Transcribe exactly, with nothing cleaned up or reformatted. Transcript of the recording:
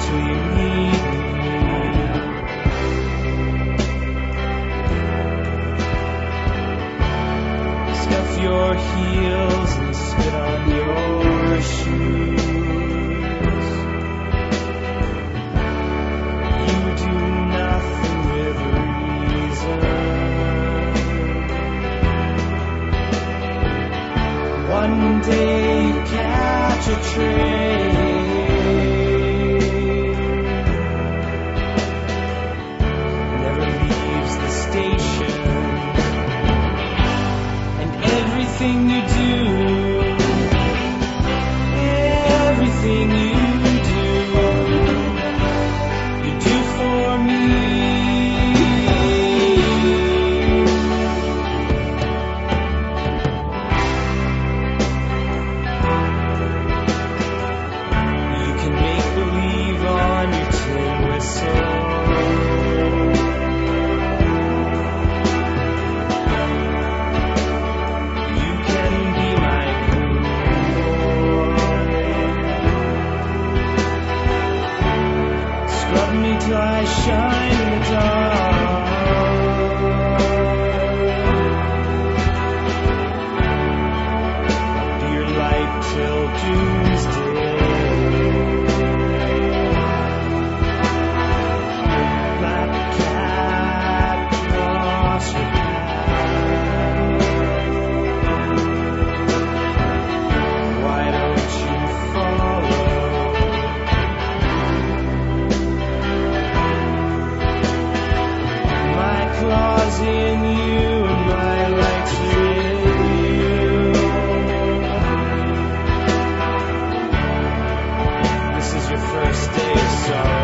till you need me. Scuff your heels and spit on your shoes. You do nothing with reason. One day you catch a train, never leaves the station, and everything you do, everything you do, you do for me. Till I shine in the dark. Be your light till doomsday. Black cat across your path. Why don't you follow? Claws in you and my lights are in you. This is your first day of sorrow.